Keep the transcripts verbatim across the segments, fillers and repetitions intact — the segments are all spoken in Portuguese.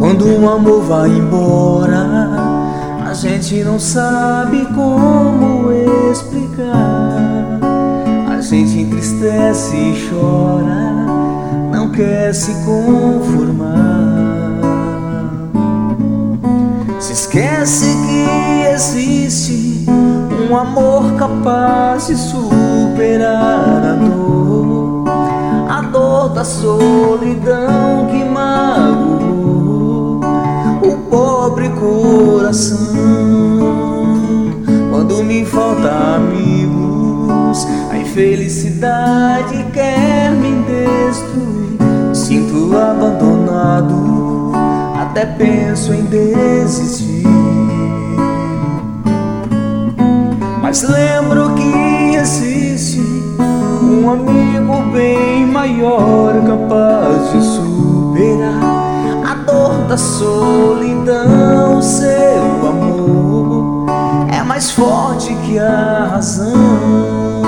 Quando o amor vai embora, a gente não sabe como explicar. A gente entristece e chora, não quer se conformar. Se esquece que existe um amor capaz de superar a dor, a dor da solidão que magoou o pobre coração. Quando me falta amigos, a infelicidade quer me destruir. Me sinto abandonado, até penso em desistir. Mas lembro que existe um amigo bem maior, capaz de superar a dor da solidão. Seu amor é mais forte que a razão,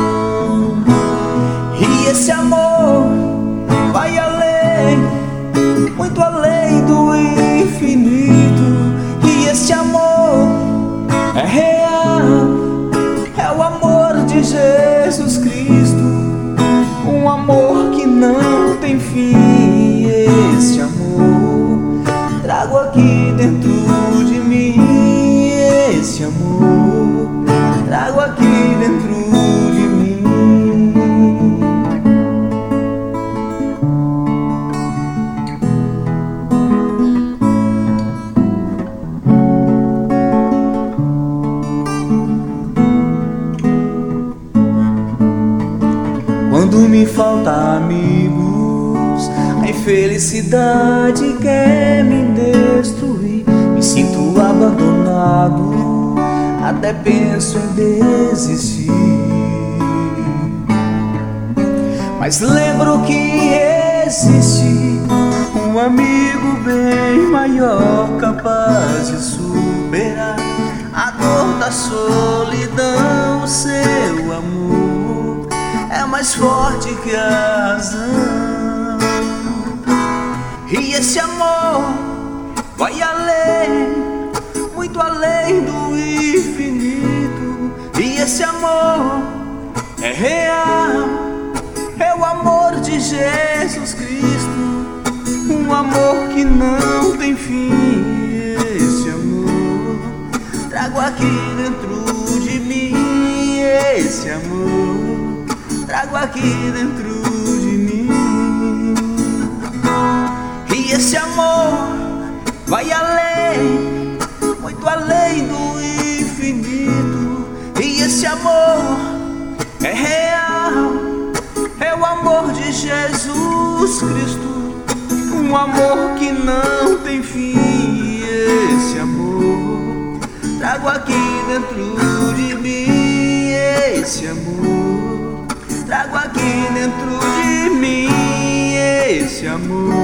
e esse amor vai além, muito além do infinito. E esse amor é real, é o amor de Jesus Cristo, um amor que não tem fim. Esse amor trago aqui dentro de mim. Esse amor trago aqui dentro de mim. Quando me falta amigos, a infelicidade quer me destruir. Me sinto abandonado, até penso em desistir. Mas lembro que existe um amigo bem maior, capaz de superar a dor da solidão. Seu amor é mais forte que a razão, e esse amor vai além, muito além do infinito. E esse amor é real, é o amor de Jesus Cristo, um amor que não tem fim. Esse amor trago aqui dentro de mim. Esse amor trago aqui dentro de mim. E esse amor vai além, muito além do infinito. E esse amor é real, é o amor de Jesus Cristo, um amor que não tem fim. Esse amor trago aqui dentro de mim. Esse amor trago aqui dentro de mim. Esse amor